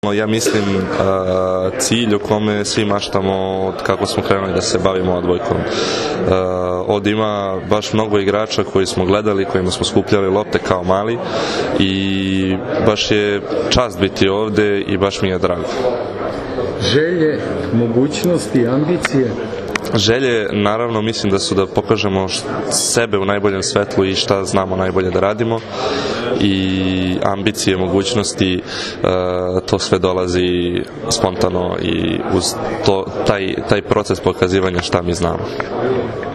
Ja mislim cilj u kome svi maštamo od kako smo krenuli da se bavimo odbojkom. Ovdje ima baš mnogo igrača koji smo gledali, kojima smo skupljali lopte kao mali i baš je čast biti ovdje i baš mi je drago. Želje, mogućnosti, ambicije? Želje, naravno, mislim da su da pokažemo sebe u najboljem svetlu i šta znamo najbolje da radimo, i ambicije, mogućnosti, to sve dolazi spontano i uz taj proces pokazivanja šta mi znamo.